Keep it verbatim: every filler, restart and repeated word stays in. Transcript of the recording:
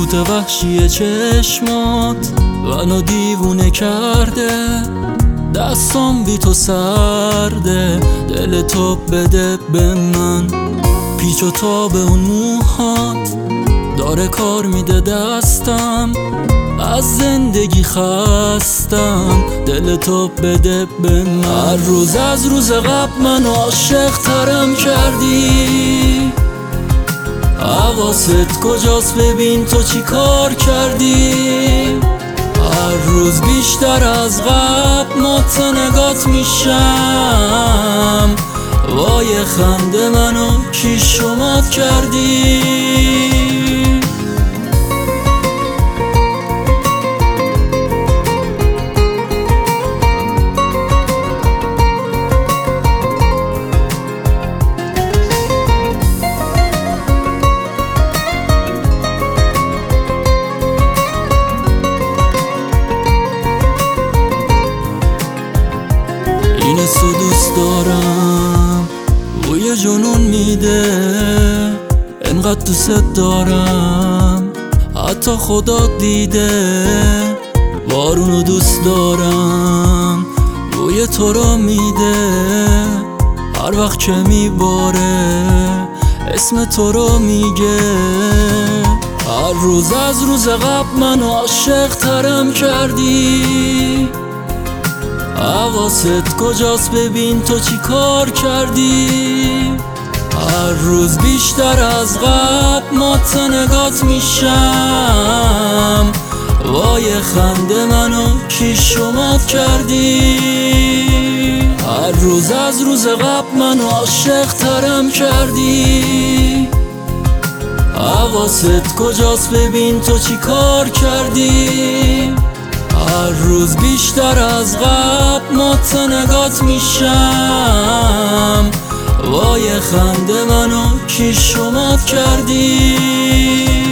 سکوت وحشی چشمات منو دیوونه کرده، دستام بی تو سرده، دل تو بده به من. پیچ و تاب اون موهات داره کار میده دستم، از زندگی خستم، دل تو بده به من. هر روز از روز قبل منو عاشق ترم کردی، حواست کجاست ببین تو چی کار کردی. هر روز بیشتر از قبل متنگات میشم، وای خنده منو کی شمات کردی. این سو دوست دارم بوی جنون میده، انقدر دوست دارم حتی خدا دیده. بارونو دوست دارم بوی تو رو میده، هر وقت که میباره اسم تو رو میگه. هر روز از روز قبل منو عاشق ترم کردی، حواست کجاست ببین تو چی کار کردی. هر روز بیشتر از قبل متنگات میشم، وای خنده منو کی شمات کردی. هر روز از روز قبل منو عاشق ترم کردی، حواست کجاست ببین تو چی کار کردی. هر روز بیشتر از قبل متنگات میشم، وای خنده منو کی شمات کردی.